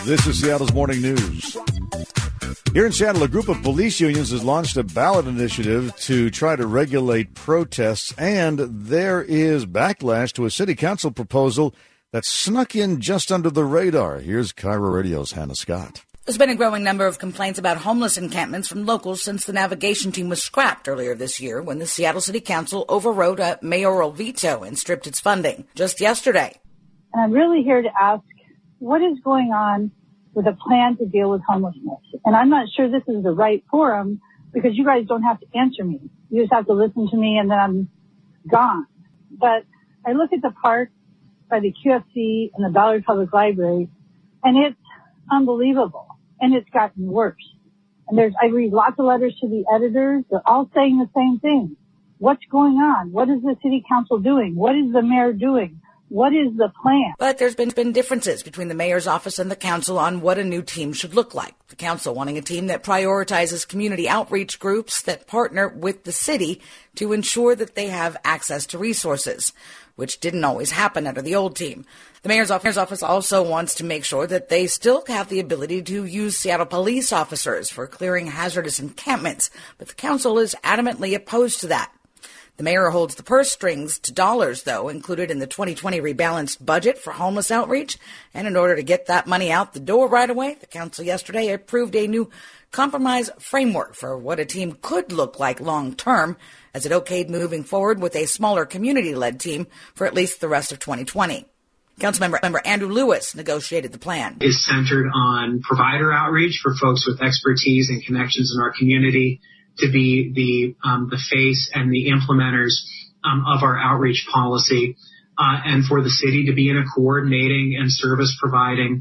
This is Seattle's Morning News. Here in Seattle, a group of police unions has launched a ballot initiative to try to regulate protests, and there is backlash to a city council proposal that snuck in just under the radar. Here's KIRO Radio's Hannah Scott. There's been a growing number of complaints about homeless encampments from locals since the navigation team was scrapped earlier this year when the Seattle City Council overrode a mayoral veto and stripped its funding just yesterday. And I'm really here to ask, what is going on with a plan to deal with homelessness? And I'm not sure this is the right forum because you guys don't have to answer me. You just have to listen to me and then I'm gone. But I look at the park by the QFC and the Ballard Public Library and it's unbelievable. And it's gotten worse. And I read lots of letters to the editors. They're all saying the same thing. What's going on? What is the city council doing? What is the mayor doing? What is the plan? But there's been differences between the mayor's office and the council on what a new team should look like. The council wanting a team that prioritizes community outreach groups that partner with the city to ensure that they have access to resources, which didn't always happen under the old team. The mayor's office also wants to make sure that they still have the ability to use Seattle police officers for clearing hazardous encampments, but the council is adamantly opposed to that. The mayor holds the purse strings to dollars, though, included in the 2020 rebalanced budget for homeless outreach. And in order to get that money out the door right away, the council yesterday approved a new compromise framework for what a team could look like long-term, as it okayed moving forward with a smaller community-led team for at least the rest of 2020. Councilmember Andrew Lewis negotiated the plan. Is centered on provider outreach for folks with expertise and connections in our community, to be the face and the implementers of our outreach policy, and for the city to be in a coordinating and service providing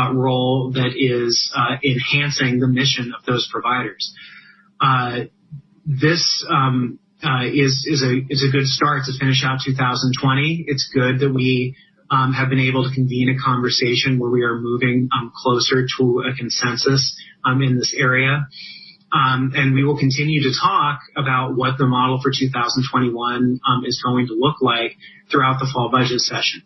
role that is enhancing the mission of those providers. This is a good start to finish out 2020. It's good that we have been able to convene a conversation where we are moving closer to a consensus in this area. And we will continue to talk about what the model for 2021 is going to look like throughout the fall budget session.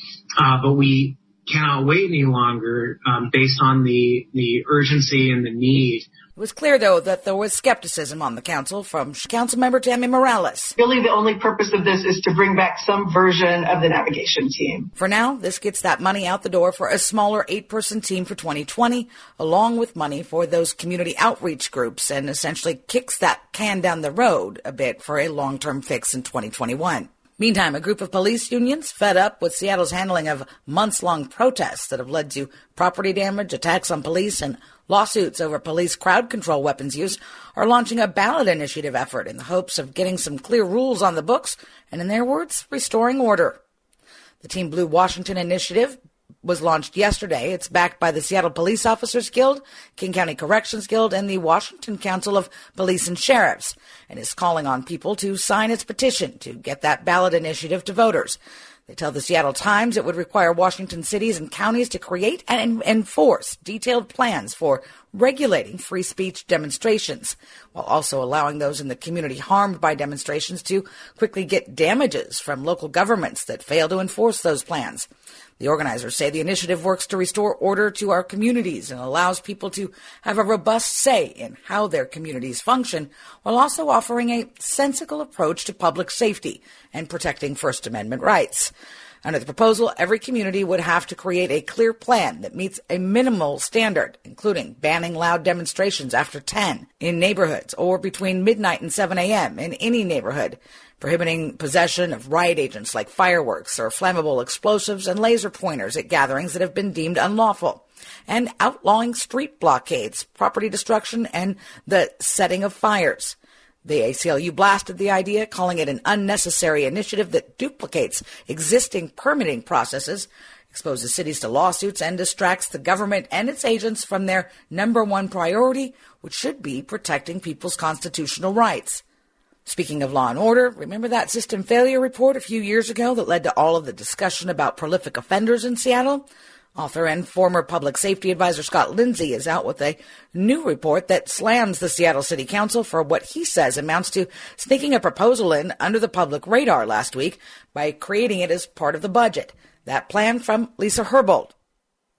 But we cannot wait any longer based on the urgency and the need. It was clear, though, that there was skepticism on the council from Councilmember Tammy Morales. Really, the only purpose of this is to bring back some version of the navigation team. For now, this gets that money out the door for a smaller 8-person team for 2020, along with money for those community outreach groups, and essentially kicks that can down the road a bit for a long-term fix in 2021. Meantime, a group of police unions, fed up with Seattle's handling of months-long protests that have led to property damage, attacks on police, and lawsuits over police crowd control weapons use, are launching a ballot initiative effort in the hopes of getting some clear rules on the books and, in their words, restoring order. The Team Blue Washington initiative was launched yesterday. It's backed by the Seattle Police Officers Guild, King County Corrections Guild, and the Washington Council of Police and Sheriffs, and is calling on people to sign its petition to get that ballot initiative to voters. They tell the Seattle Times it would require Washington cities and counties to create and enforce detailed plans for regulating free speech demonstrations, while also allowing those in the community harmed by demonstrations to quickly get damages from local governments that fail to enforce those plans. The organizers say the initiative works to restore order to our communities and allows people to have a robust say in how their communities function, while also offering a sensible approach to public safety and protecting First Amendment rights. Under the proposal, every community would have to create a clear plan that meets a minimal standard, including banning loud demonstrations after 10 in neighborhoods or between midnight and 7 a.m. in any neighborhood, prohibiting possession of riot agents like fireworks or flammable explosives and laser pointers at gatherings that have been deemed unlawful, and outlawing street blockades, property destruction, and the setting of fires. The ACLU blasted the idea, calling it an unnecessary initiative that duplicates existing permitting processes, exposes cities to lawsuits, and distracts the government and its agents from their number one priority, which should be protecting people's constitutional rights. Speaking of law and order, remember that system failure report a few years ago that led to all of the discussion about prolific offenders in Seattle? Author and former public safety advisor Scott Lindsay is out with a new report that slams the Seattle City Council for what he says amounts to sneaking a proposal in under the public radar last week by creating it as part of the budget. That plan from Lisa Herbold.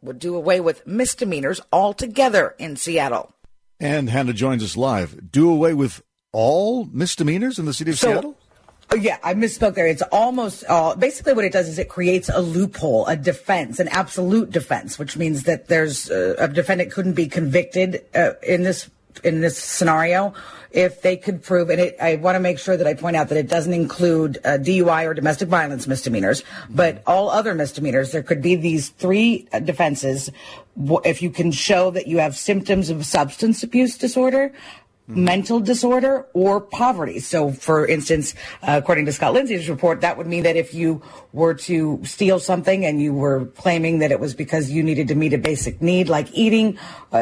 would do away with misdemeanors altogether in Seattle. And Hannah joins us live. Do away with all misdemeanors in the city of Seattle? Yeah, I misspoke there. It's almost all. Basically what it does is it creates a loophole, a defense, an absolute defense, which means that there's a defendant couldn't be convicted in this scenario if they could prove, and I want to make sure that I point out that it doesn't include DUI or domestic violence misdemeanors, but all other misdemeanors. There could be these three defenses if you can show that you have symptoms of substance abuse disorder, mental disorder, or poverty. So, for instance, according to Scott Lindsay's report, that would mean that if you were to steal something and you were claiming that it was because you needed to meet a basic need like eating,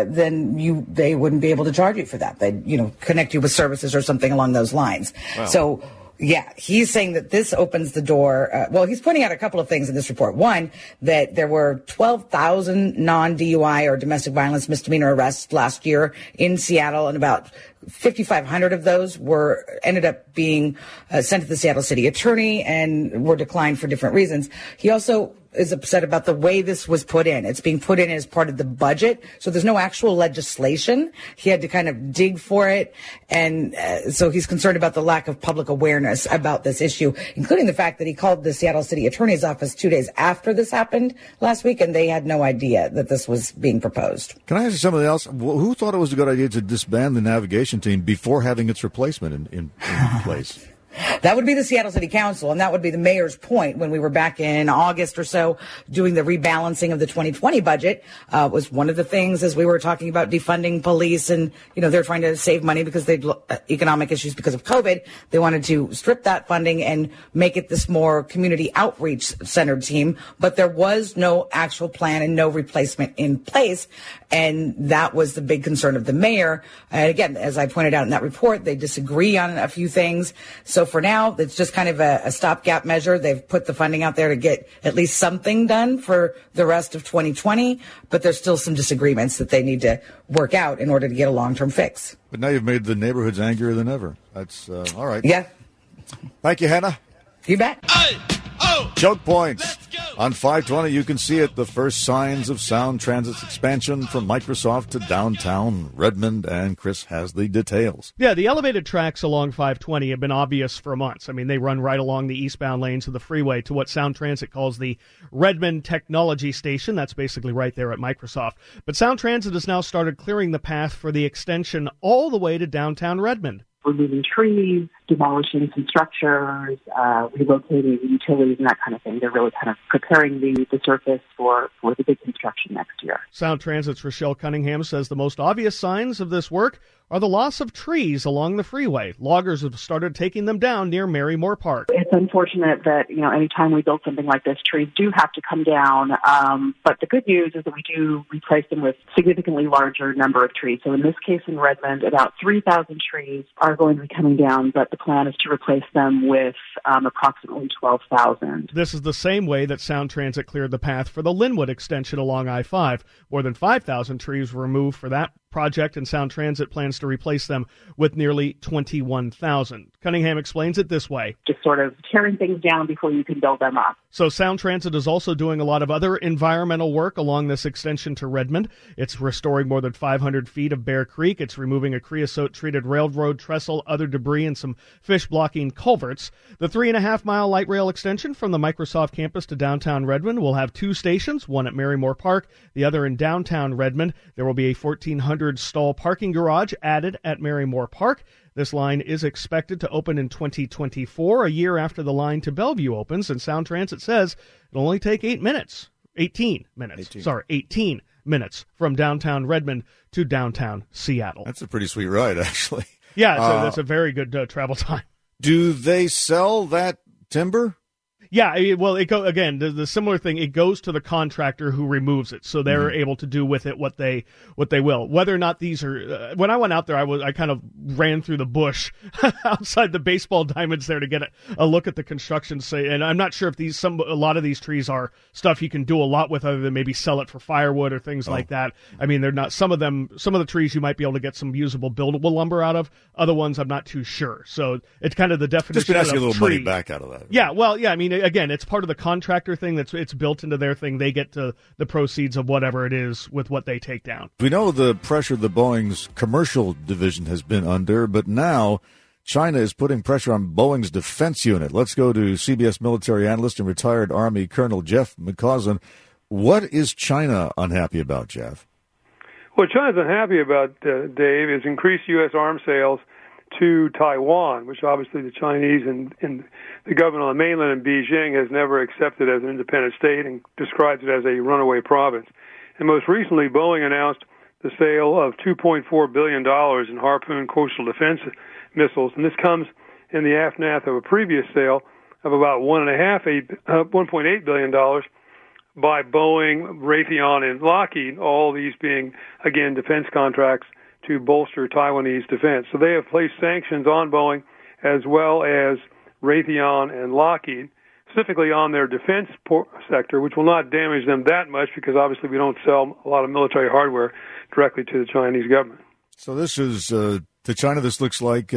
then they wouldn't be able to charge you for that. They'd, connect you with services or something along those lines. Wow. So, yeah, he's saying that this opens the door. He's pointing out a couple of things in this report. One, that there were 12,000 non-DUI or domestic violence misdemeanor arrests last year in Seattle, and about 5,500 of those ended up being sent to the Seattle City Attorney and were declined for different reasons. He also is upset about the way this was put in. It's being put in as part of the budget, so there's no actual legislation. He had to kind of dig for it, and so he's concerned about the lack of public awareness about this issue, including the fact that he called the Seattle City Attorney's office 2 days after this happened last week, and they had no idea that this was being proposed. Can I ask you something else? Who thought it was a good idea to disband the navigation team before having its replacement in place? That would be the Seattle City Council, and that would be the mayor's point when we were back in August or so doing the rebalancing of the 2020 budget. Was one of the things as we were talking about defunding police, and they're trying to save money because they economic issues because of COVID. They wanted to strip that funding and make it this more community outreach centered team, but there was no actual plan and no replacement in place, and that was the big concern of the mayor. And again, as I pointed out in that report, they disagree on a few things. So for now, it's just kind of a stopgap measure. They've put the funding out there to get at least something done for the rest of 2020, but there's still some disagreements that they need to work out in order to get a long-term fix. But now you've made the neighborhoods angrier than ever. That's all right. Yeah. Thank you, Hannah. You bet. Choke points. On 520, you can see it, the first signs of Sound Transit's expansion from Microsoft to downtown Redmond, and Chris has the details. Yeah, the elevated tracks along 520 have been obvious for months. I mean, they run right along the eastbound lanes of the freeway to what Sound Transit calls the Redmond Technology Station. That's basically right there at Microsoft. But Sound Transit has now started clearing the path for the extension all the way to downtown Redmond. Removing trees, demolishing some structures, relocating utilities and that kind of thing. They're really kind of preparing the surface for the big construction next year. Sound Transit's Rochelle Cunningham says the most obvious signs of this work are the loss of trees along the freeway. Loggers have started taking them down near Mary Moore Park. It's unfortunate that, anytime we build something like this, trees do have to come down. But the good news is that we do replace them with significantly larger number of trees. So in this case in Redmond, about 3,000 trees are going to be coming down, but the plan is to replace them with approximately 12,000. This is the same way that Sound Transit cleared the path for the Linwood extension along I-5. More than 5,000 trees were removed for that project, and Sound Transit plans to replace them with nearly 21,000. Cunningham explains it this way. Just sort of tearing things down before you can build them up. So Sound Transit is also doing a lot of other environmental work along this extension to Redmond. It's restoring more than 500 feet of Bear Creek. It's removing a creosote-treated railroad trestle, other debris, and some fish-blocking culverts. The 3.5-mile light rail extension from the Microsoft campus to downtown Redmond will have two stations, one at Mary Moore Park, the other in downtown Redmond. There will be a 1,400-stall parking garage added at Mary Moore Park. This line is expected to open in 2024, a year after the line to Bellevue opens, and Sound Transit says it'll only take 18 minutes from downtown Redmond to downtown Seattle. That's a pretty sweet ride, actually. Yeah, that's a very good travel time. Do they sell that timber? Yeah, well, the similar thing, it goes to the contractor who removes it, so they're able to do with it what they will. Whether or not these are, when I went out there, I kind of ran through the bush outside the baseball diamonds there to get a look at the construction site, and I'm not sure if a lot of these trees are stuff you can do a lot with other than maybe sell it for firewood or things like that. I mean, they're not, some of the trees you might be able to get some usable buildable lumber out of, other ones I'm not too sure. So it's kind of the definition of just been asking a little tree. money back out of that. Yeah, well, yeah, I mean, again, it's part of the contractor thing. It's built into their thing. They get to the proceeds of whatever it is with what they take down. We know the pressure that Boeing's commercial division has been under, but now China is putting pressure on Boeing's defense unit. Let's go to CBS military analyst and retired Army Colonel Jeff McCausland. What is China unhappy about, Jeff? What China's unhappy about, Dave, is increased U.S. arms sales to Taiwan, which obviously the Chinese and the government on the mainland in Beijing has never accepted as an independent state and describes it as a runaway province. And most recently, Boeing announced the sale of $2.4 billion in Harpoon coastal defense missiles, and this comes in the aftermath of a previous sale of about $1.8 billion by Boeing, Raytheon, and Lockheed, all these being, again, defense contracts to bolster Taiwanese defense. So they have placed sanctions on Boeing as well as Raytheon and Lockheed, specifically on their defense sector, which will not damage them that much because obviously we don't sell a lot of military hardware directly to the Chinese government. So this is, to China, this looks like,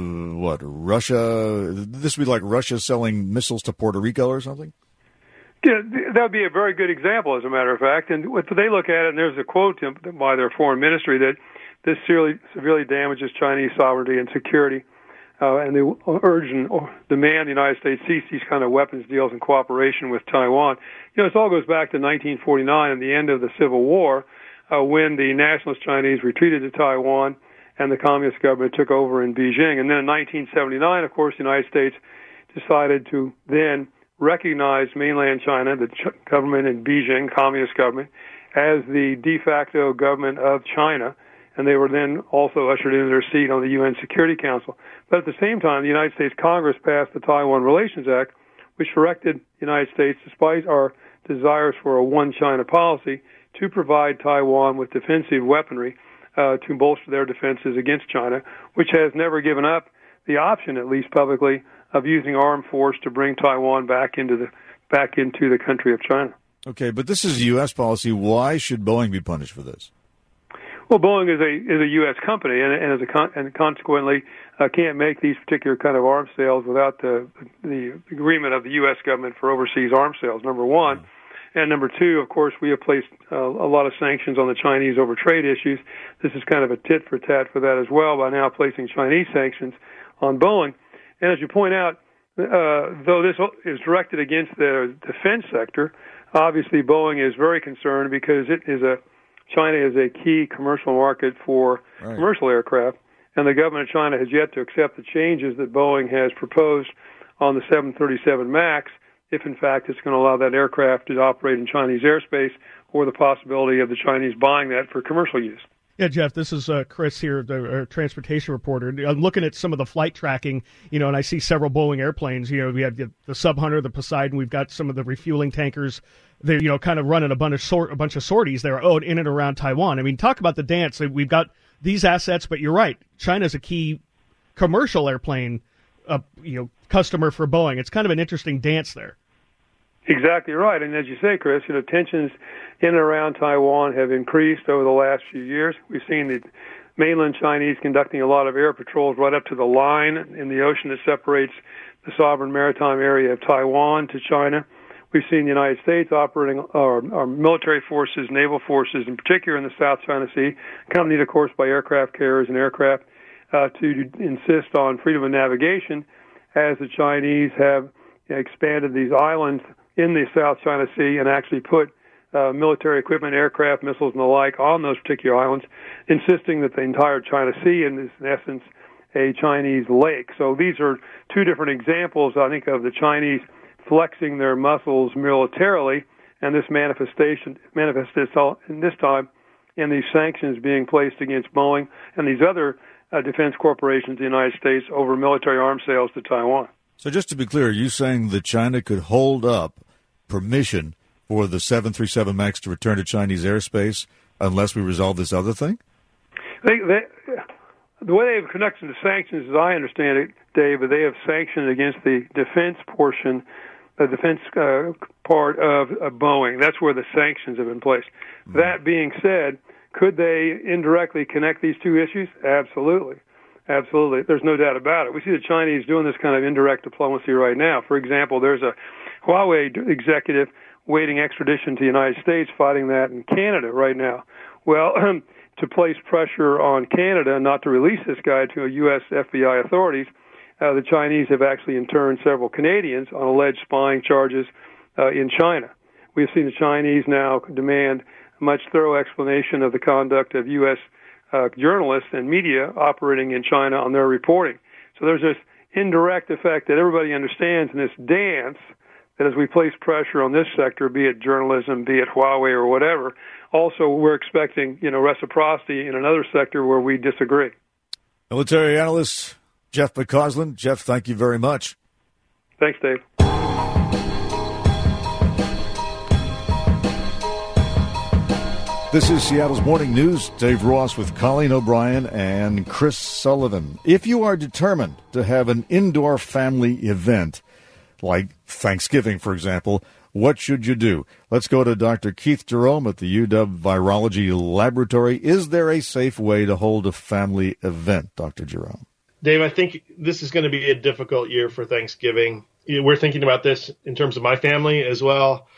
Russia? This would be like Russia selling missiles to Puerto Rico or something? Yeah, that would be a very good example, as a matter of fact. And what they look at it, and there's a quote by their foreign ministry that this severely damages Chinese sovereignty and security, and they urge and demand the United States cease these kind of weapons deals in cooperation with Taiwan. You know, this all goes back to 1949 and the end of the Civil War, when the nationalist Chinese retreated to Taiwan and the communist government took over in Beijing. And then in 1979, of course, the United States decided to then recognize mainland China, the government in Beijing, communist government, as the de facto government of China, and they were then also ushered into their seat on the UN Security Council. But at the same time, the United States Congress passed the Taiwan Relations Act, which directed the United States, despite our desires for a one China policy, to provide Taiwan with defensive weaponry to bolster their defenses against China, which has never given up the option, at least publicly, of using armed force to bring Taiwan back into the country of China. Okay, but this is a U.S. policy. Why should Boeing be punished for this? Well, Boeing is a U.S. company, and consequently can't make these particular kind of arms sales without the agreement of the U.S. government for overseas arms sales. Number one. And number two, of course, we have placed a lot of sanctions on the Chinese over trade issues. This is kind of a tit for tat for that as well by now placing Chinese sanctions on Boeing. And as you point out, though this is directed against the defense sector, obviously Boeing is very concerned because China is a key commercial market for commercial aircraft, and the government of China has yet to accept the changes that Boeing has proposed on the 737 MAX, if in fact it's going to allow that aircraft to operate in Chinese airspace, or the possibility of the Chinese buying that for commercial use. Yeah, Jeff, this is Chris here, the transportation reporter. I'm looking at some of the flight tracking, and I see several Boeing airplanes. We have the Sub Hunter, the Poseidon. We've got some of the refueling tankers. They're, kind of running a bunch of sorties there in and around Taiwan. I mean, talk about the dance. We've got these assets, but you're right. China's a key commercial airplane, customer for Boeing. It's kind of an interesting dance there. Exactly right. And as you say, Chris, tensions in and around Taiwan have increased over the last few years. We've seen the mainland Chinese conducting a lot of air patrols right up to the line in the ocean that separates the sovereign maritime area of Taiwan to China. We've seen the United States operating our military forces, naval forces, in particular in the South China Sea, accompanied, of course, by aircraft carriers and aircraft, to insist on freedom of navigation as the Chinese have expanded these islands in the South China Sea and actually put military equipment, aircraft, missiles, and the like on those particular islands, insisting that the entire China Sea is, in essence, a Chinese lake. So these are two different examples, I think, of the Chinese flexing their muscles militarily, and this manifests itself in this time in these sanctions being placed against Boeing and these other defense corporations in the United States over military arms sales to Taiwan. So just to be clear, are you saying that China could hold up permission for the 737 MAX to return to Chinese airspace unless we resolve this other thing? The way they have conducted the sanctions, as I understand it, Dave, they have sanctioned against the defense portion, the defense part of Boeing. That's where the sanctions have been placed. Mm-hmm. That being said, could they indirectly connect these two issues? Absolutely. Absolutely. There's no doubt about it. We see the Chinese doing this kind of indirect diplomacy right now. For example, there's a Huawei executive waiting extradition to the United States, fighting that in Canada right now. Well, to place pressure on Canada not to release this guy to U.S. FBI authorities, the Chinese have actually interned several Canadians on alleged spying charges in China. We've seen the Chinese now demand a much thorough explanation of the conduct of U.S. Journalists and media operating in China on their reporting. So there's this indirect effect that everybody understands in this dance that as we place pressure on this sector, be it journalism, be it Huawei or whatever, also we're expecting, reciprocity in another sector where we disagree. Military analyst Jeff McCausland. Jeff, thank you very much. Thanks, Dave. This is Seattle's Morning News. Dave Ross with Colleen O'Brien and Chris Sullivan. If you are determined to have an indoor family event, like Thanksgiving, for example, what should you do? Let's go to Dr. Keith Jerome at the UW Virology Laboratory. Is there a safe way to hold a family event, Dr. Jerome? Dave, I think this is going to be a difficult year for Thanksgiving. We're thinking about this in terms of my family as well.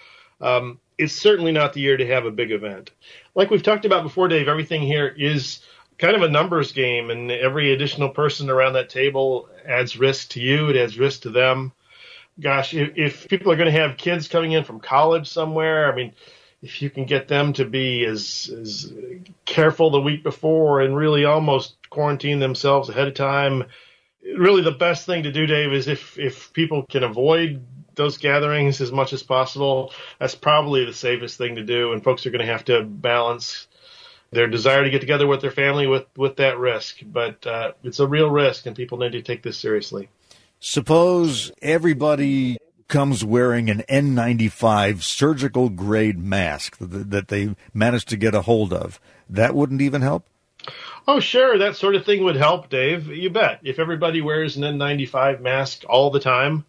It's certainly not the year to have a big event. Like we've talked about before, Dave, everything here is kind of a numbers game, and every additional person around that table adds risk to you. It adds risk to them. Gosh, if people are going to have kids coming in from college somewhere, I mean, if you can get them to be as careful the week before and really almost quarantine themselves ahead of time, really the best thing to do, Dave, is if people can avoid those gatherings as much as possible, that's probably the safest thing to do. And folks are going to have to balance their desire to get together with their family with that risk. But it's a real risk, and people need to take this seriously. Suppose everybody comes wearing an N95 surgical grade mask that they managed to get a hold of. That wouldn't even help? Oh, sure. That sort of thing would help, Dave. You bet. If everybody wears an N95 mask all the time,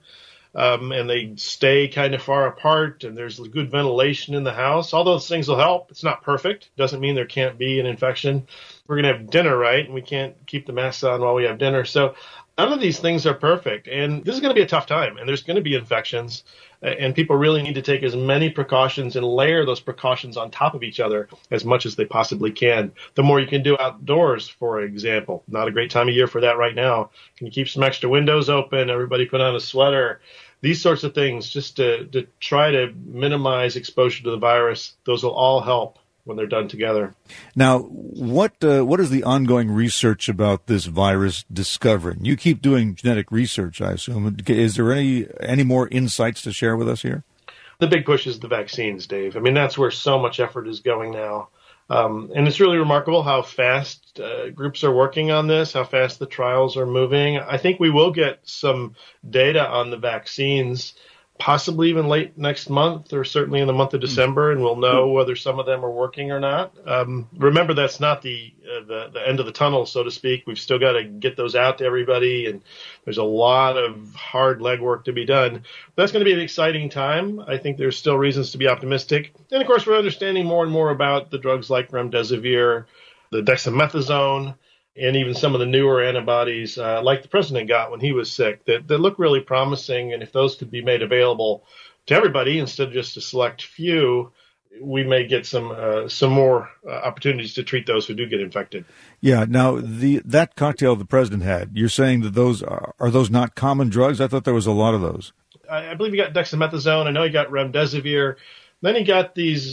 and they stay kind of far apart, and there's good ventilation in the house, all those things will help. It's not perfect. Doesn't mean there can't be an infection. We're going to have dinner, right? And we can't keep the masks on while we have dinner. So none of these things are perfect. And this is going to be a tough time, and there's going to be infections. And people really need to take as many precautions and layer those precautions on top of each other as much as they possibly can. The more you can do outdoors, for example, not a great time of year for that right now. Can you keep some extra windows open? Everybody put on a sweater. These sorts of things, just to try to minimize exposure to the virus, those will all help when they're done together. Now, what is the ongoing research about this virus discovering? You keep doing genetic research, I assume. Is there any more insights to share with us here? The big push is the vaccines, Dave. I mean, that's where so much effort is going now. And it's really remarkable how fast groups are working on this, how fast the trials are moving. I think we will get some data on the vaccines possibly even late next month or certainly in the month of December, and we'll know whether some of them are working or not. Remember, that's not the end of the tunnel, so to speak. We've still got to get those out to everybody, and there's a lot of hard legwork to be done. That's going to be an exciting time. I think there's still reasons to be optimistic. And, of course, we're understanding more and more about the drugs like remdesivir, the dexamethasone, and even some of the newer antibodies like the president got when he was sick that look really promising. And if those could be made available to everybody instead of just a select few, we may get some more opportunities to treat those who do get infected. Yeah. Now, that cocktail the president had, you're saying that those are those not common drugs? I thought there was a lot of those. I believe he got dexamethasone. I know he got remdesivir. Then he got these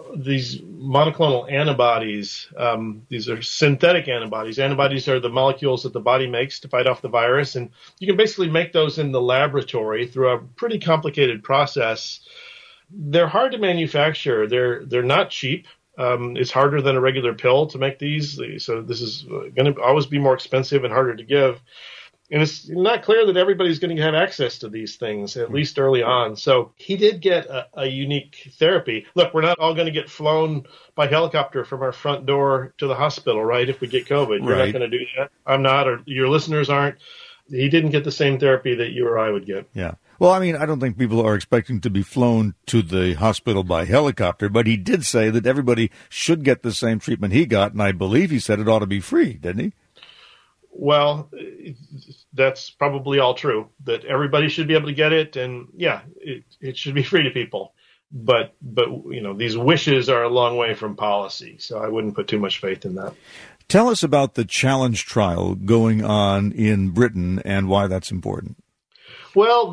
monoclonal antibodies. These are synthetic antibodies. Antibodies are the molecules that the body makes to fight off the virus, and you can basically make those in the laboratory through a pretty complicated process. They're hard to manufacture. They're not cheap. It's harder than a regular pill to make these, so this is going to always be more expensive and harder to give. And it's not clear that everybody's going to have access to these things, at least early on. So he did get a unique therapy. Look, we're not all going to get flown by helicopter from our front door to the hospital, right, if we get COVID. You're not going to do that. I'm not, or your listeners aren't. He didn't get the same therapy that you or I would get. Yeah. Well, I mean, I don't think people are expecting to be flown to the hospital by helicopter, but he did say that everybody should get the same treatment he got, and I believe he said it ought to be free, didn't he? Well, that's probably all true, that everybody should be able to get it. And yeah, it should be free to people. But these wishes are a long way from policy. So I wouldn't put too much faith in that. Tell us about the challenge trial going on in Britain and why that's important. Well,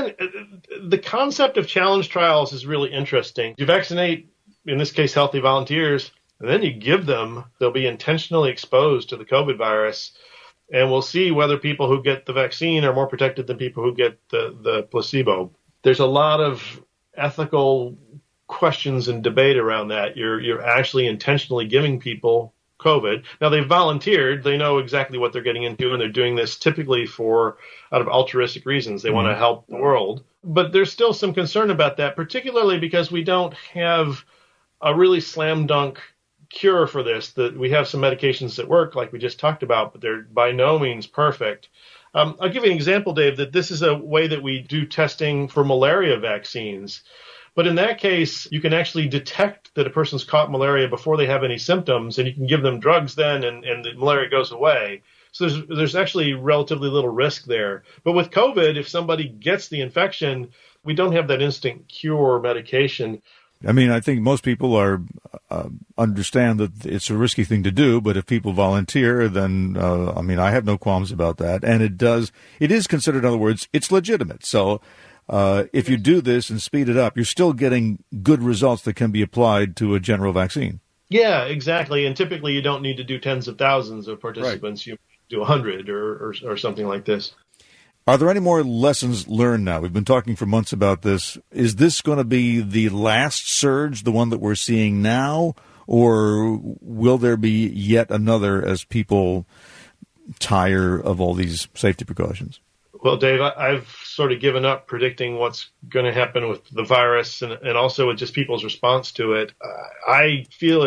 the concept of challenge trials is really interesting. You vaccinate, in this case, healthy volunteers, and then you give them, they'll be intentionally exposed to the COVID virus, and we'll see whether people who get the vaccine are more protected than people who get the placebo. There's a lot of ethical questions and debate around that. You're actually intentionally giving people COVID. Now, they've volunteered. They know exactly what they're getting into, and they're doing this typically out of altruistic reasons. They want to help the world. But there's still some concern about that, particularly because we don't have a really slam dunk cure for this. That we have some medications that work, like we just talked about, but they're by no means perfect. I'll give you an example, Dave, that this is a way that we do testing for malaria vaccines. But in that case, you can actually detect that a person's caught malaria before they have any symptoms, and you can give them drugs then, and the malaria goes away. So there's actually relatively little risk there. But with COVID, if somebody gets the infection, we don't have that instant cure medication. I mean, I think most people understand that it's a risky thing to do, but if people volunteer, then, I have no qualms about that. And it is considered, in other words, it's legitimate. So if you do this and speed it up, you're still getting good results that can be applied to a general vaccine. Yeah, exactly. And typically you don't need to do tens of thousands of participants. Right. You do 100 or something like this. Are there any more lessons learned now? We've been talking for months about this. Is this going to be the last surge, the one that we're seeing now, or will there be yet another as people tire of all these safety precautions? Well, Dave, I've sort of given up predicting what's going to happen with the virus and also with just people's response to it. I feel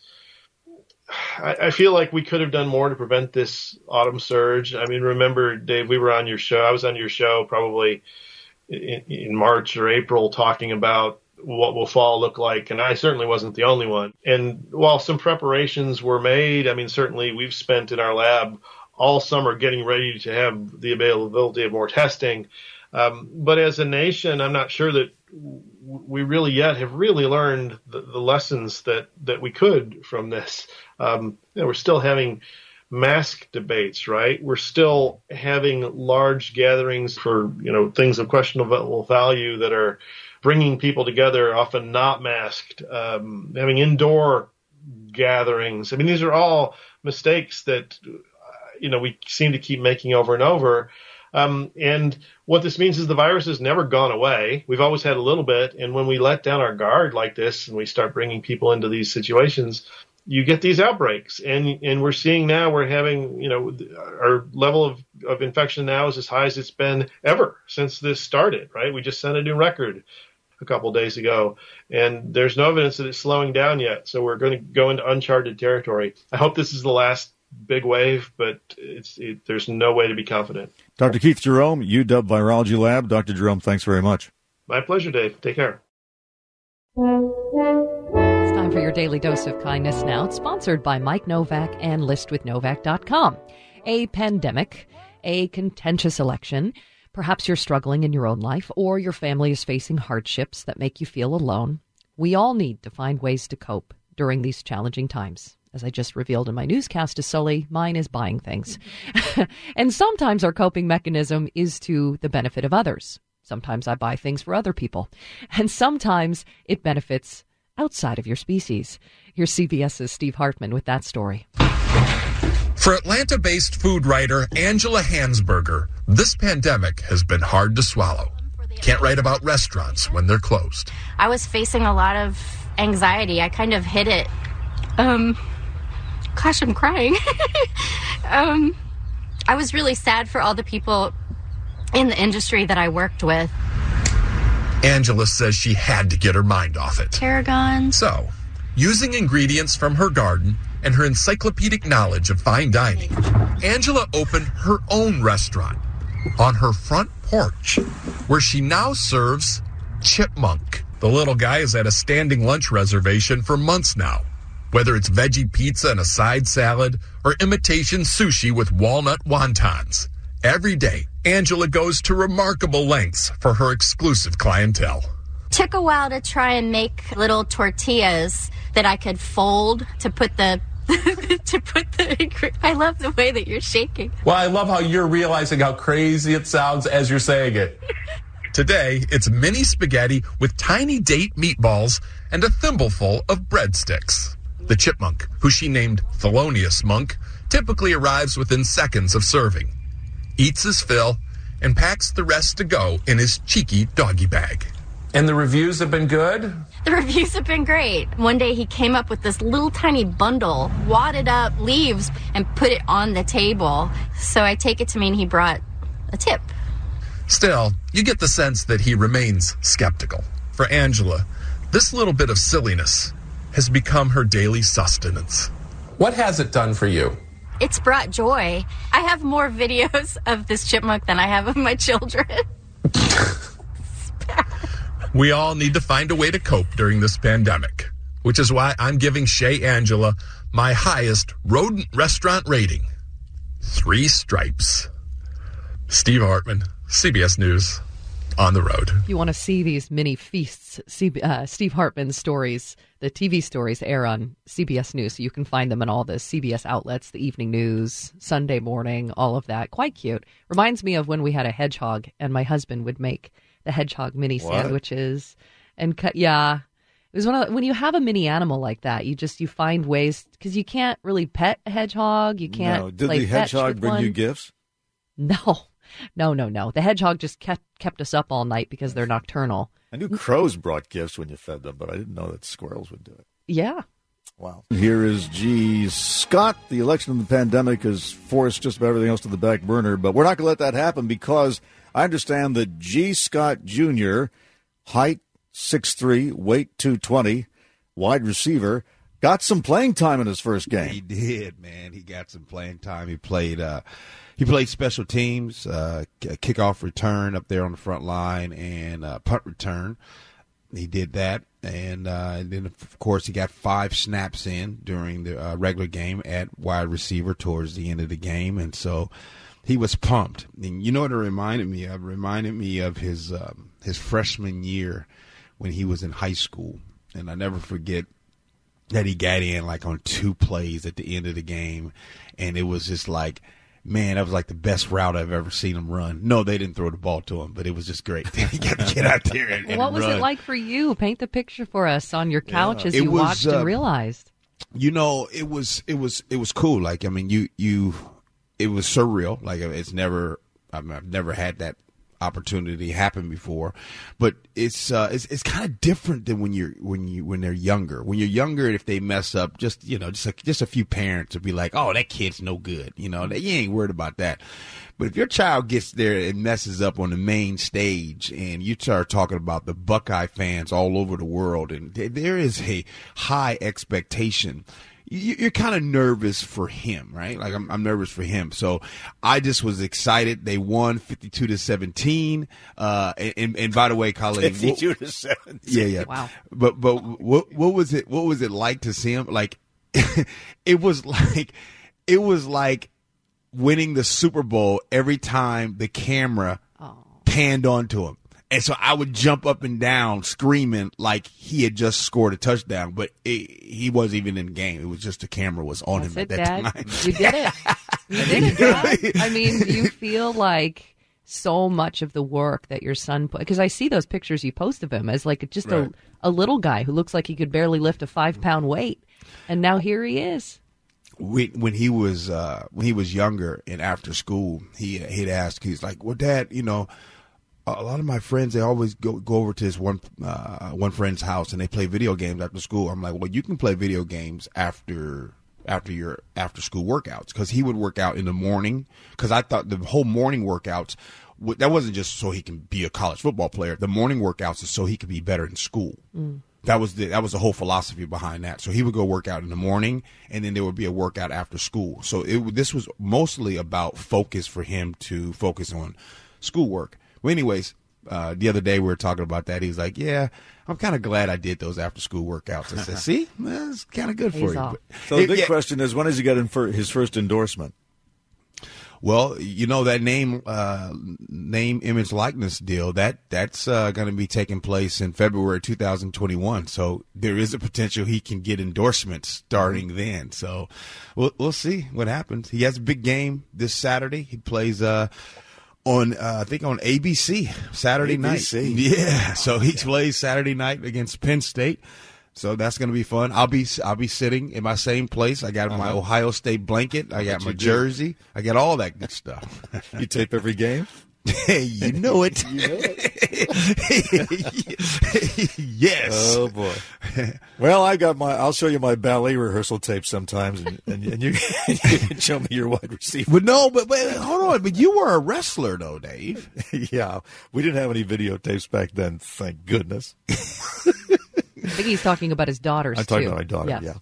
like we could have done more to prevent this autumn surge. I mean, remember, Dave, we were on your show. I was on your show probably in March or April talking about what will fall look like, and I certainly wasn't the only one. And while some preparations were made, I mean, certainly we've spent in our lab all summer getting ready to have the availability of more testing. But as a nation, I'm not sure that we really yet have really learned the lessons that we could from this. We're still having mask debates, right? We're still having large gatherings for, things of questionable value that are bringing people together, often not masked, having indoor gatherings. I mean, these are all mistakes that we seem to keep making over and over. And what this means is the virus has never gone away. We've always had a little bit. And when we let down our guard like this and we start bringing people into these situations, you get these outbreaks. And we're seeing now we're having, our level of infection now is as high as it's been ever since this started, right? We just set a new record a couple of days ago, and there's no evidence that it's slowing down yet. So we're going to go into uncharted territory. I hope this is the last big wave, but there's no way to be confident. Dr. Keith Jerome, UW Virology Lab. Dr. Jerome, thanks very much. My pleasure, Dave. Take care. It's time for your daily dose of kindness now. It's sponsored by Mike Novak and listwithnovak.com. A pandemic, a contentious election. Perhaps you're struggling in your own life, or your family is facing hardships that make you feel alone. We all need to find ways to cope during these challenging times. As I just revealed in my newscast to Sully, mine is buying things. And sometimes our coping mechanism is to the benefit of others. Sometimes I buy things for other people. And sometimes it benefits outside of your species. Here's CBS's Steve Hartman with that story. For Atlanta-based food writer Angela Hansberger, this pandemic has been hard to swallow. Can't write about restaurants when they're closed. I was facing a lot of anxiety. I kind of hit it. Gosh, I'm crying. I was really sad for all the people in the industry that I worked with. Angela says she had to get her mind off it. Tarragon. So, using ingredients from her garden and her encyclopedic knowledge of fine dining, Angela opened her own restaurant on her front porch, where she now serves Chipmunk. The little guy has had a standing lunch reservation for months now. Whether it's veggie pizza and a side salad or imitation sushi with walnut wontons, every day Angela goes to remarkable lengths for her exclusive clientele. Took a while to try and make little tortillas that I could fold to put the I love the way that you're shaking. Well, I love how you're realizing how crazy it sounds as you're saying it. Today, it's mini spaghetti with tiny date meatballs and a thimbleful of breadsticks. The chipmunk, who she named Thelonious Monk, typically arrives within seconds of serving, eats his fill, and packs the rest to go in his cheeky doggy bag. And the reviews have been good? The reviews have been great. One day he came up with this little tiny bundle, wadded up leaves, and put it on the table. So I take it to mean he brought a tip. Still, you get the sense that he remains skeptical. For Angela, this little bit of silliness has become her daily sustenance. What has it done for you? It's brought joy. I have more videos of this chipmunk than I have of my children. We all need to find a way to cope during this pandemic, which is why I'm giving Chez Angela my highest rodent restaurant rating, 3 stripes. Steve Hartman, CBS News, on the road. If you want to see these mini feasts, Steve Hartman's stories, the TV stories air on CBS News, so you can find them in all the CBS outlets, the evening news, Sunday morning, all of that. Quite cute. Reminds me of when we had a hedgehog and my husband would make the hedgehog mini sandwiches and cut. Yeah, it was when you have a mini animal like that, you find ways, because you can't really pet a hedgehog. You can't. No. Did the hedgehog bring you gifts? No. The hedgehog just kept us up all night because they're nocturnal. I knew crows brought gifts when you fed them, but I didn't know that squirrels would do it. Yeah. Wow. Here is G. Scott. The election of the pandemic has forced just about everything else to the back burner, but we're not going to let that happen because I understand that G. Scott Jr., height 6'3", weight 220, wide receiver, got some playing time in his first game. He did, man. He got some playing time. He played special teams, kickoff return up there on the front line, and punt return. He did that, and then, of course, he got 5 snaps in during the regular game at wide receiver towards the end of the game, and so he was pumped. And you know what it reminded me of? It reminded me of his freshman year when he was in high school, and I never forget that he got in like on 2 plays at the end of the game, and it was just like, man, that was like the best route I've ever seen him run. No, they didn't throw the ball to him, but it was just great. He got to get out there and what was run. it like for you? Paint the picture for us on your couch as you watched and realized. You know, it was cool. Like, I mean, it was surreal. Like, I've never had that opportunity happen before, but it's kind of different than when they're younger. When you're younger, if they mess up, just a few parents would be like, "Oh, that kid's no good," you ain't worried about that. But if your child gets there and messes up on the main stage, and you start talking about the Buckeye fans all over the world, and there is a high expectation, you're kind of nervous for him, right? Like, I'm nervous for him. So I just was excited. They won 52-17. And by the way, Colleen, 52-17. Yeah. Wow. But what was it like to see him? Like, it was like winning the Super Bowl every time the camera panned onto him. And so I would jump up and down screaming like he had just scored a touchdown, but he wasn't even in the game. It was just the camera was on him at that time. You did it. You did it, Dad. I mean, do you feel like so much of the work that your son put, because I see those pictures you post of him as like just a little guy who looks like he could barely lift a 5-pound weight. And now here he is. When he was younger and after school, he'd ask, he's like, "Well, Dad, a lot of my friends, they always go over to his one friend's house and they play video games after school." I'm like, "Well, you can play video games after your after school workouts," because he would work out in the morning. Because I thought the whole morning workouts, that wasn't just so he can be a college football player. The morning workouts is so he could be better in school. That was the whole philosophy behind that. So he would go work out in the morning, and then there would be a workout after school. So this was mostly about focus for him to focus on schoolwork. Well, anyways, the other day we were talking about that. He was like, "Yeah, I'm kind of glad I did those after school workouts. I said, see, it's kind of good for you. But, so the big question is, when does he get his first endorsement? Well, you know, that name, image, likeness deal, that's going to be taking place in February 2021. So there is a potential he can get endorsements starting then. So we'll see what happens. He has a big game this Saturday. He plays I think on ABC Saturday night. Yeah, so he plays Saturday night against Penn State. So that's going to be fun. I'll be sitting in my same place. I got my Ohio State blanket. I got my jersey. I got all that good stuff. You tape every game? You know it. You know it. Yes. Oh boy. Well, I'll show you my ballet rehearsal tape sometimes, and you can show me your wide receiver. But no, but hold on. But you were a wrestler though, Dave. Yeah, we didn't have any videotapes back then. Thank goodness. I think he's talking about his daughters, I'm talking about my daughter, yeah.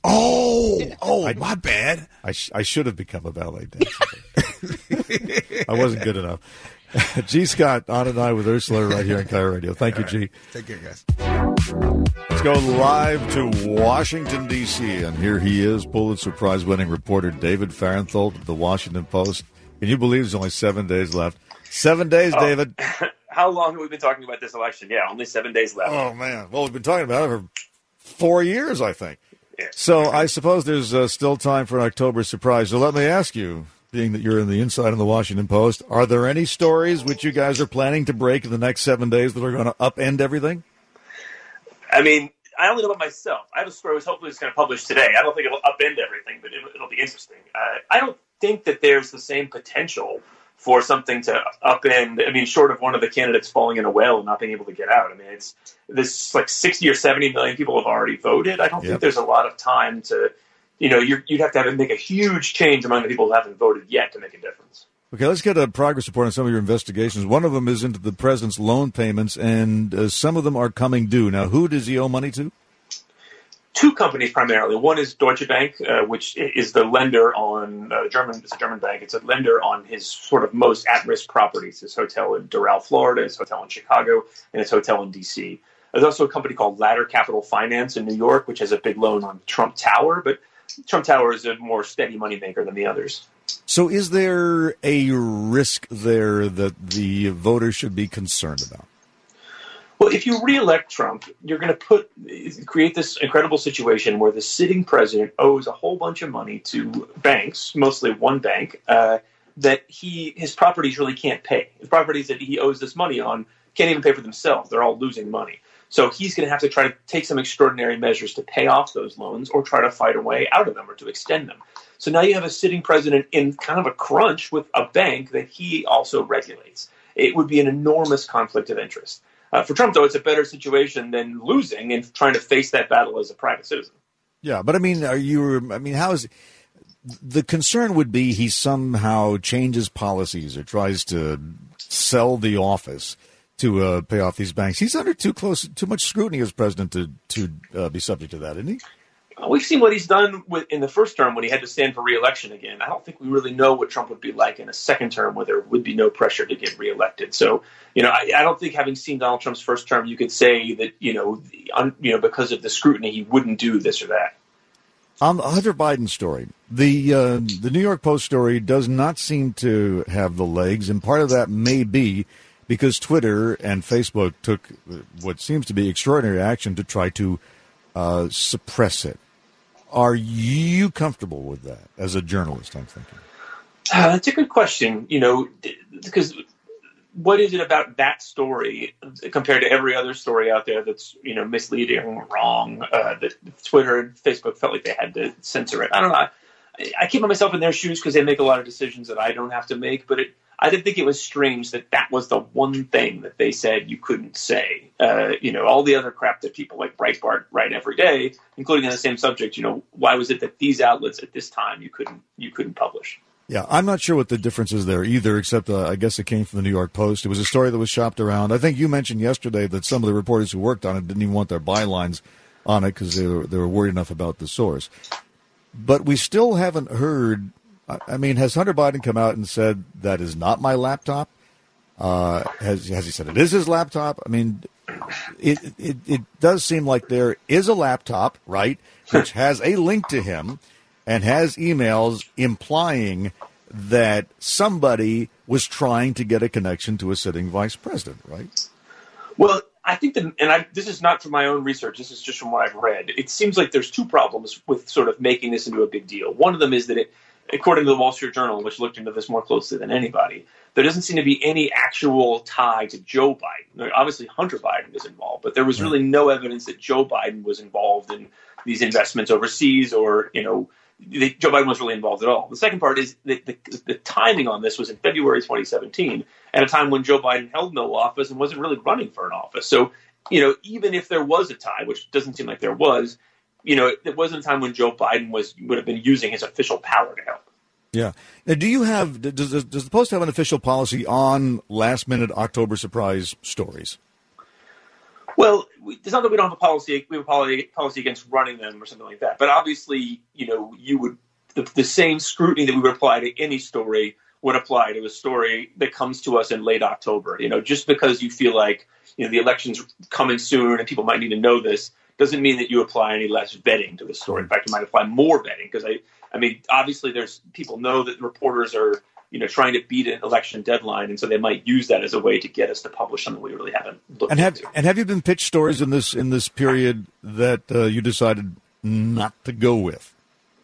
My bad. I should have become a ballet dancer. I wasn't good enough. G. Scott, on and I with Ursula right here on KIRO Radio. Thank you, G. Take care, guys. Let's go live to Washington, D.C., and here he is, Pulitzer Prize-winning reporter David Fahrenthold of the Washington Post. Can you believe there's only 7 days left? 7 days, David. How long have we been talking about this election? Yeah, only 7 days left. Oh, man. Well, we've been talking about it for 4 years, I think. Yeah. So I suppose there's still time for an October surprise. So let me ask you, being that you're in the inside of the Washington Post, are there any stories which you guys are planning to break in the next 7 days that are going to upend everything? I mean, I only know about myself. I have a story which hopefully is going to publish today. I don't think it'll upend everything, but it'll be interesting. I don't think that there's the same potential for something to upend. I mean, short of one of the candidates falling in a well and not being able to get out. I mean, it's this like 60 or 70 million people have already voted. I don't think there's a lot of time to, you'd have to make a huge change among the people who haven't voted yet to make a difference. Okay, let's get a progress report on some of your investigations. One of them is into the president's loan payments, and some of them are coming due. Now, who does he owe money to? Two companies primarily. One is Deutsche Bank, which is the lender on it's a German bank. It's a lender on his sort of most at-risk properties. His hotel in Doral, Florida, his hotel in Chicago, and his hotel in D.C. There's also a company called Ladder Capital Finance in New York, which has a big loan on Trump Tower, but Trump Tower is a more steady moneymaker than the others. So is there a risk there that the voters should be concerned about? Well, if you reelect Trump, you're going to create this incredible situation where the sitting president owes a whole bunch of money to banks, mostly one bank, that his properties really can't pay. The properties that he owes this money on can't even pay for themselves. They're all losing money. So he's going to have to try to take some extraordinary measures to pay off those loans or try to fight a way out of them or to extend them. So now you have a sitting president in kind of a crunch with a bank that he also regulates. It would be an enormous conflict of interest. For Trump, though, it's a better situation than losing and trying to face that battle as a private citizen. Yeah, but how is the concern would be he somehow changes policies or tries to sell the office to pay off these banks. He's under too much scrutiny as president to be subject to that, isn't he? We've seen what he's done in the first term when he had to stand for re-election again. I don't think we really know what Trump would be like in a second term where there would be no pressure to get reelected. So, I don't think having seen Donald Trump's first term, you could say that, because of the scrutiny, he wouldn't do this or that. On the Hunter Biden story, the New York Post story does not seem to have the legs, and part of that may be because Twitter and Facebook took what seems to be extraordinary action to try to suppress it. Are you comfortable with that as a journalist, I'm thinking? That's a good question, because what is it about that story compared to every other story out there that's, misleading, wrong, that Twitter and Facebook felt like they had to censor it? I don't know. I keep myself in their shoes because they make a lot of decisions that I don't have to make, but I did think it was strange that was the one thing that they said you couldn't say. All the other crap that people like Breitbart write every day, including on the same subject, why was it that these outlets at this time you couldn't publish? Yeah, I'm not sure what the difference is there either, except I guess it came from the New York Post. It was a story that was shopped around. I think you mentioned yesterday that some of the reporters who worked on it didn't even want their bylines on it because they were worried enough about the source. But we still haven't heard. I mean, has Hunter Biden come out and said that is not my laptop? Has he said it is his laptop? I mean, it does seem like there is a laptop, right, which has a link to him and has emails implying that somebody was trying to get a connection to a sitting vice president, right? Well, I think this is not from my own research. This is just from what I've read. It seems like there's two problems with sort of making this into a big deal. One of them is that according to the Wall Street Journal, which looked into this more closely than anybody, there doesn't seem to be any actual tie to Joe Biden. Obviously, Hunter Biden is involved, but there was really no evidence that Joe Biden was involved in these investments overseas or, Joe Biden wasn't really involved at all. The second part is that the timing on this was in February 2017, at a time when Joe Biden held no office and wasn't really running for an office. So, even if there was a tie, which doesn't seem like there was, it wasn't a time when Joe Biden would have been using his official power to help. Yeah. Now, does the Post have an official policy on last-minute October surprise stories? Well, it's not that we don't have a policy. We have a policy against running them or something like that. But obviously, you would the same scrutiny that we would apply to any story would apply to a story that comes to us in late October. Just because you feel like the election's coming soon and people might need to know this doesn't mean that you apply any less vetting to the story. In fact, you might apply more vetting because I mean, obviously, people know that reporters are trying to beat an election deadline, and so they might use that as a way to get us to publish something we really haven't looked into. And have you been pitched stories in this period that you decided not to go with?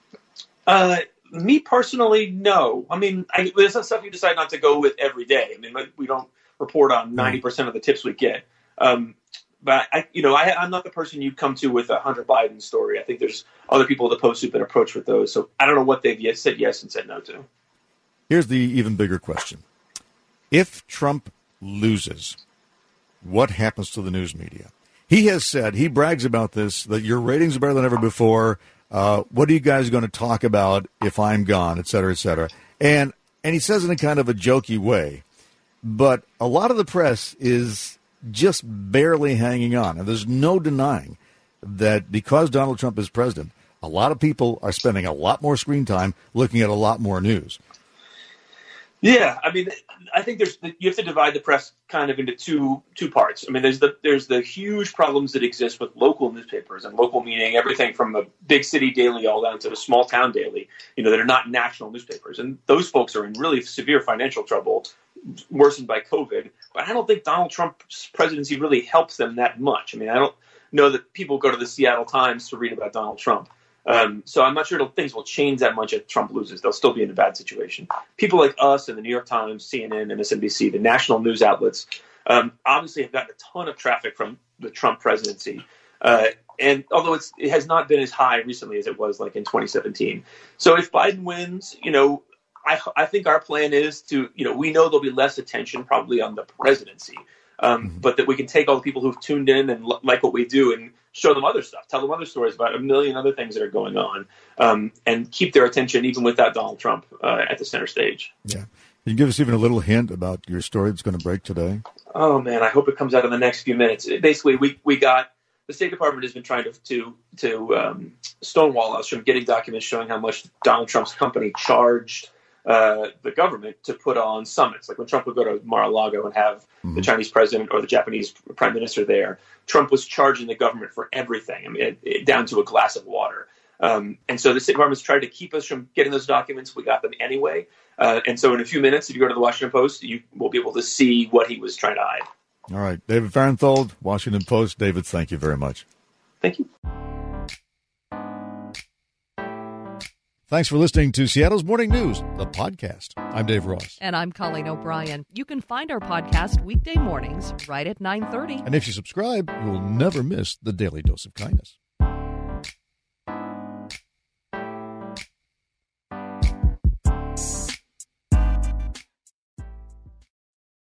Me personally, no. I mean, there's some stuff you decide not to go with every day. I mean, we don't report on 90% of the tips we get. But I'm not the person you'd come to with a Hunter Biden story. I think there's other people at the Post who've been approached with those. So I don't know what they've said yes and said no to. Here's the even bigger question. If Trump loses, what happens to the news media? He has said, he brags about this, that your ratings are better than ever before. What are you guys going to talk about if I'm gone, et cetera, et cetera? And he says it in kind of a jokey way. But a lot of the press is just barely hanging on. And there's no denying that because Donald Trump is president, a lot of people are spending a lot more screen time looking at a lot more news. Yeah, I mean, I think you have to divide the press kind of into two parts. I mean, there's the huge problems that exist with local newspapers, and local meaning everything from a big city daily all down to a small town daily, that are not national newspapers. And those folks are in really severe financial trouble, worsened by COVID. But I don't think Donald Trump's presidency really helps them that much. I mean, I don't know that people go to the Seattle Times to read about Donald Trump. So I'm not sure things will change that much if Trump loses. They'll still be in a bad situation. People like us and the New York Times, CNN, MSNBC, the national news outlets, obviously have gotten a ton of traffic from the Trump presidency. And although it has not been as high recently as it was like in 2017. So if Biden wins, I think our plan is to, we know there'll be less attention probably on the presidency, but that we can take all the people who've tuned in and like what we do and show them other stuff, tell them other stories about a million other things that are going on, and keep their attention even without Donald Trump at the center stage. Yeah. Can you give us even a little hint about your story that's going to break today? Oh, man, I hope it comes out in the next few minutes. Basically, we got the State Department has been trying to stonewall us from getting documents showing how much Donald Trump's company charged the government to put on summits. Like when Trump would go to Mar-a-Lago and have the Chinese president or the Japanese prime minister there, Trump was charging the government for everything. I mean, down to a glass of water. And so the State Department's tried to keep us from getting those documents. We got them anyway. And so in a few minutes, if you go to the Washington Post, you will be able to see what he was trying to hide. All right. David Fahrenthold, Washington Post. David, thank you very much. Thank you. Thanks for listening to Seattle's Morning News, the podcast. I'm Dave Ross. And I'm Colleen O'Brien. You can find our podcast weekday mornings right at 9:30. And if you subscribe, you'll never miss the Daily Dose of Kindness.